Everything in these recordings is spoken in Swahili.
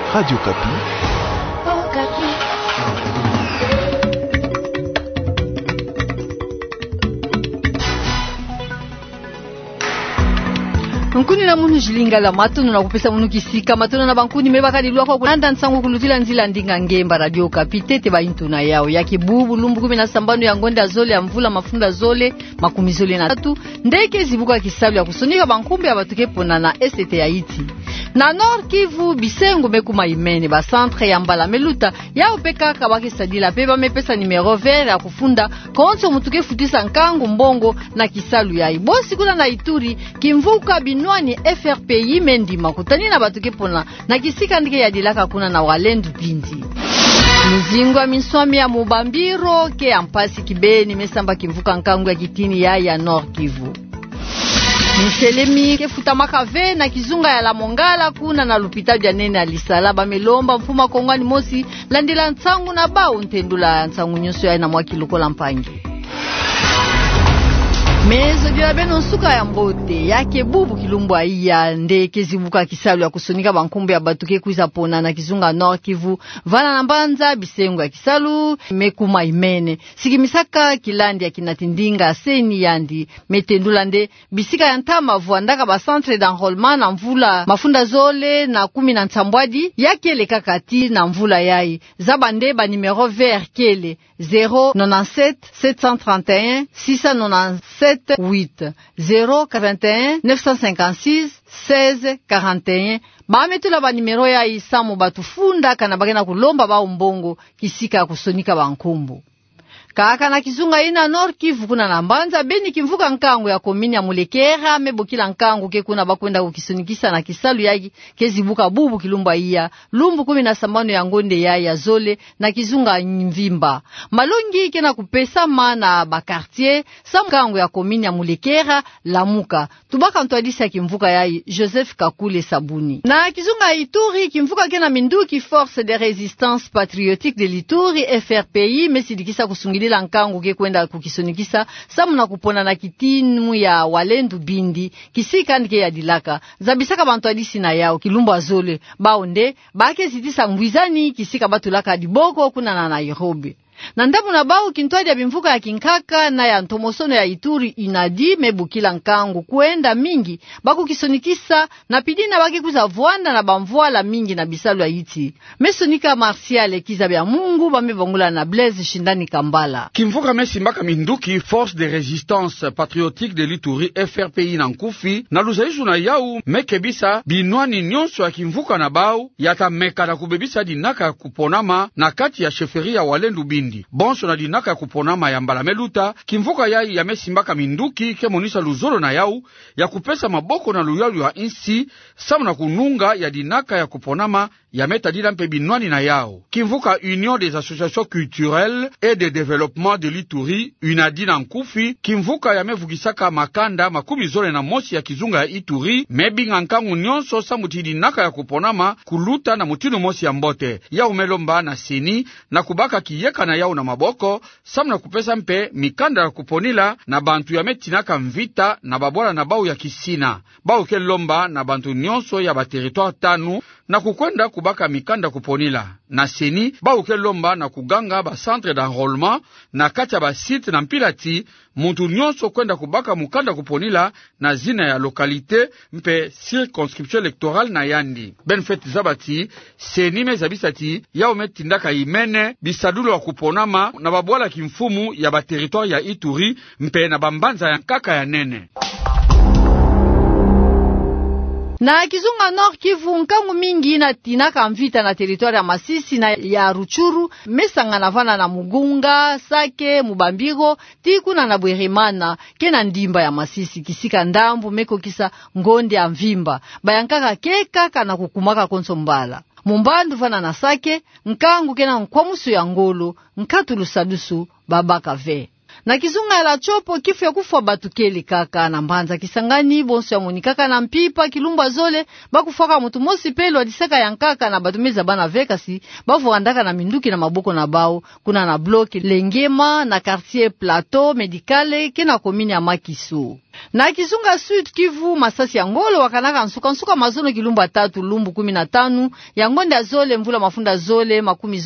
Radio Kapi. Oh, Kapi. Nkuni na munu jilinga la matunu na kupesa munu kisika matunu na bankuni mebaka dilua kwa kunanda nsangu kulutila nzila ndinga ngemba Radio Kapi tete ba intuna yao yaki bubu lumbu 10 sambano ya ngonde azole ya mvula mafunda zole makumi zole na tatu ndeke zibuka kisabu ya kusonika bankumbe abatuke pona na ST ya iti na Nord Kivu bisengo mekuma imene ba centre ya mbala meluta ya opeka kabaki sadila peba mepesa numero vert ya kufunda konso mutuke futisa nkangu mbongo na kisalu ya ibosi kuna na Ituri kimvuka binwani FRPI mendi makutani na batuke pona na kisika ndike ya dilaka kuna na walendu bindi Muzingo miswami ya mubambiro ke ampasi kibeni mesamba kimvuka nkangu ya kitini ya Nord Kivu Mselemi kefuta makave na kizunga ya la Mongala kuna na lupita bya nene alisalaba melomba mfuma kongwani mosi landila ntangu na bao ntendula ntangu nyuso ya na mwakiluko la mpangi Mezo dila beno suka ya mbote yake bubu kilumbwa iya ndeke zibuka kisalu ya kusonika bankumbe ya batuke kuisa pona na kizunga Nord Kivu vala na mbanza bisengo ya kisalu mekuma imene sikimisaka kilandi ya kinatindinga seni yandi metendula nde bisika ya ntama vuandaka ba centre d'enrôlement na mvula mafunda zole na 10 na ntambwadi yake le kakati na mvula yai zabande ba numero vert kele 097 731 697 8 041 956 16 41 Bametula ba numero ya isamu batufunda kana bagena kulomba ba umbongo kisika kusonika bankumbu Kaka na kizunga ina Nord Kivu kuna na mbanza beni kimvuka nkangu ya komini ya Mulekera mebokila nkangu ke kuna bakwenda kukisonikisa na kisalu yagi kezibuka bubu kilumba iya lumbu 10 na sambano ya ngonde ya zole na kizunga mvimba malongi kena kupesa mana ba quartier sa nkangu ya komini ya Mulekera lamuka tubaka ntwadisa kimvuka yai Joseph Kakule Sabuni na kizunga Ituri kimvuka kena minduki Force de Résistance Patriotique de l'Ituri FRPI mesidikisa kusungili la nkangu ke kwenda kukisonikisa samu na kupona na kitinu ya walendu bindi kisika ndike ya dilaka zabisaka bantu adisi na yao kilumbu azole baonde bake zitisa mbwizani kisika batulaka diboko kuna na Nairobi na ndamu na bao kintwadi ya bimvuka ya kinkaka na ya ntomosono ya Ituri inadi mebukila nkangu kuenda mingi baku kisonikisa na pidina baki kuza vuanda na bamvuala mingi na bisalu ya iti mesonika Martial kizabe ya Mungu bamebongula na Blaise Shindani Kambala kimvuka mesimbaka minduki Force de Résistance Patriotique de l'Ituri FRPI na nkufi na luzaizu na yau mekebisa binwani nyonso ya kimvuka na bao yata meka na kubebisa dinaka kuponama na kati ya sheferi ya walendu bindi bonso na dinaka ya kuponama ya mbala meluta kimvuka yai ya mesimbaka minduki kemonisa luzolo na yau ya kupesa maboko na luyalu ya insi samu na kununga ya dinaka ya kuponama ya metadila mpe binwani na yao kimvuka Union des Associations Culturelles et de Développement de l'Ituri unadi na nkufi kimvuka ya mevukisaka makanda makumi zole na mosi ya kizunga ya Ituri mebinga nkangu nyonso samu dinaka ya kuponama kuluta na mutino mosi ya mbote ya umelomba na seni na kubaka kiyeka na yao na maboko samu na kupesa mpe mikanda ya kuponila na bantu ya metinaka mvita na babola na bau ya kisina bau ke lomba na bantu nyonso ya ba territoire tanu na kukwenda kubaka mikanda kuponila na seni bau ke lomba na kuganga ba centre d'enrôlement na kacha ba site na mpilati muntu nyonso kwenda kubaka mukanda kuponila na zina ya lokalite mpe circonscription électorale na yandi Benfait Zabati seni mezabisati yao metindaka imene bisadulo wa kuponama na babwala kimfumu ya ba territoire ya Ituri mpe na bambanza ya nkaka ya nene Na kizunga Nord Kivu nkangu mingi na tinaka mvita na territoire ya Masisi na ya Ruchuru mesanga na vana na Mugunga, Sake, Mubambiro, tikuna na Bweremana kena ndimba ya Masisi kisika ndambu meko kisa ngonde ya mvimba bayankaka keka kana kukumaka konso mbala Mumbandu vana na Sake nkangu kena nkwamusu ya ngolo nkatulu sadusu babaka ve na kizunga la chopo kifu ya kufa batukeli kaka na mbanza kisangani bonso ya monikaka na mpipa kilumba zole bakufaka mutu mosi pelo adisaka ya nkaka na batumeza bana vekasi bafu andaka na minduki na maboko na bao kuna na bloki lengema na quartier plateau medicale kena komini ya Makiso Na kizunga Sud Kivu masasi ya ngolo wakanaka nsuka mazono kilumba 3 lumbu 15 ya ngonde ya zole mvula mafunda zole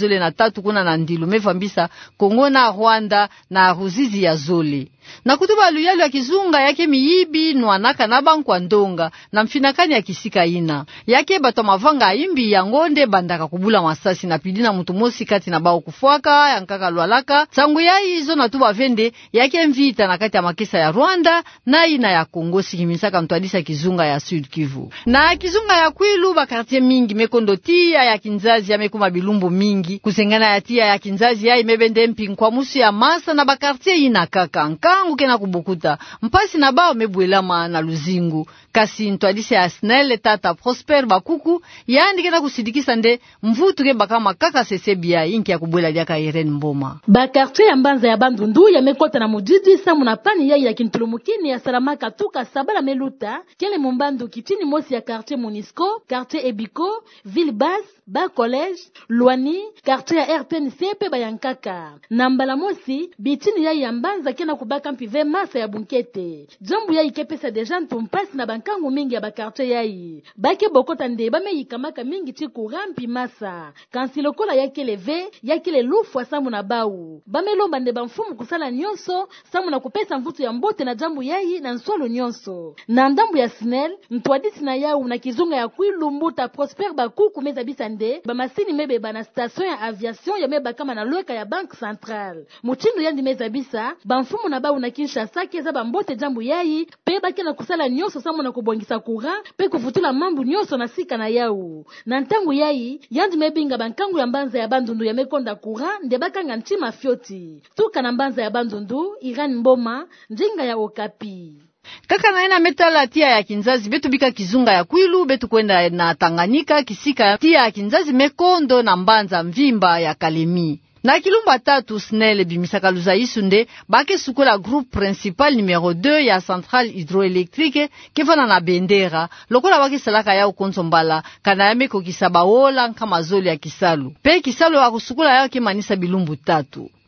13 kuna na ndilu mevambisa Kongo na Rwanda na ruzizi ya zole. Na kutuba luyalu ya kizunga yake miyibi nwanaka na bankwa ndonga na mfinakani ya kisika ina yake bato mavanga imbi ya ngonde bandaka kubula masasi na pidina mtu mosi kati na bao kufuaka yankaka lualaka tangu ya hizo na tuba vende yake mvita na kati ya makisa ya Rwanda na ina ya Kongo sikimisaka mtuadisa kizunga ya Sud Kivu. Na kizunga ya Kwilu ba quartier mingi mekondo tia ya kinzazi ya mekuma bilumbu mingi kusengana ya tia ya kinzazi ya imebende mpinkwa musu ya masa na ba quartier ina kaka kangu kena kubukuta mpasi na bao mebuelama na luzingu kasi ntwadise ya Snel tata Prosper Bakuku yandi kena kusidikisa nde mvutu ke bakama kaka sesebia inki ya kubuela liaka Irene Mboma. Ba quartier ya Mbanza ya Bandundu ya mekota na mujiji samu na pani ya kintulumukini ya Salamaka tuka sabala meluta kele mumbandu kitini mosi ya quartier Monisco, quartier Ebiko, Ville Basse, ba collège, Luani, quartier ya RTNC pe bayankaka. Nambala mosi bitini ya Mbanza kena kubaka mpive masa ya bunkete. Jambu ya ikepesa deja ntumpasi na bankangu mingi ya ba quartier yai. Bake bokota nde bame yikamaka mingi chiku rampi masa. Kansi lokola yake leve, yake le lufu samu na bau. Bame lomba nde banfumu kusala nyonso, samu na kupesa mvutu ya mbote na jambu yai na nsolo nyonso. Na ndambu ya Snel, ntwadisi na yau na kizunga ya Kwilu mbuta Prosper Bakuku meza bisande, bamasini mebe bana station ya aviation ya meba kama na loeka ya Banque Centrale. Muchindo yandi meza bisa, banfumu na bau na Kinshasa keza bambote jambu yai, pe bake na kusala nyonso samu na kubongisa kura, pe kufutula mambu nyonso na sika na yau. Na ntangu yai, yandi mebinga bankangu ya Mbanza ya Bandundu ya mekonda kura, nde bakanga nchima fioti. Tuka na Mbanza ya Bandundu, Irene Mboma, njinga ya Okapi. Kaka na ena metala tia ya kinzazi betu bika kizunga ya Kwilu betu kwenda na Tanganyika kisika tia ya kinzazi mekondo na Mbanza mvimba ya Kalemi. Na kilumba 3 Snel bimisaka luza isunde bake sukola groupe principal numéro 2 ya centrale hydroélectrique kefana na bendera lokola bake salaka ya ukonzo mbala kana yame ko kisabaola kama zoli ya kisalu pe kisalu ya kusukula yake manisa bilumbu 3.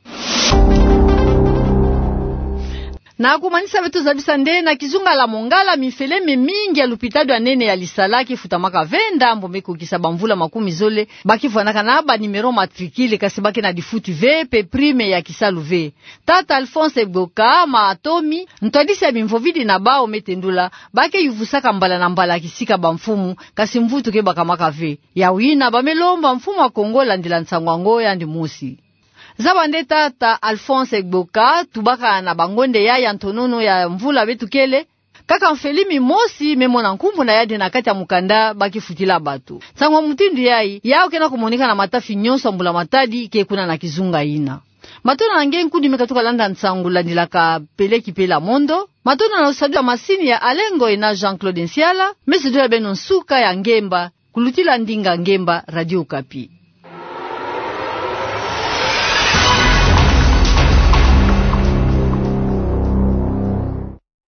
Na kumanisa betu zabisa nde na kizunga la Mongala mifeleme mingi ya lupitado ya nene ya lisalaki futamaka venda mbomeko kisaba mvula makumi zole baki fuanaka na ba numero matricule kasi baki na difuti V pe prime ya kisalu V. Tata Alphonse Boka maatomi ntwadisi ya bimvovidi na bao metendula baki yuvusaka mbala na mbala kisika ba mfumu kasi mvutu ke baka maka V. Ya wina ba melomba mfumu wa Kongo landila nsangwango ya ndi musi. Zabande tata Alphonse Gboka tubaka na bangonde ya ntonono ya mvula betu kele kaka mfelimi mosi memona nkumbu na yadi na kati ya mukanda baki futila batu sangwa mutindu yai yao kena kumonika na matafi nyonso mbula matadi ke kuna na kizunga ina matona nange nkudi mekatuka landa nsangula nilaka peleki pela mondo matona na usadu ya masini ya Alengo ina Jean-Claude Nsiala mesudu ya beno nsuka ya Ngemba kulutila ndinga Ngemba Radio Okapi.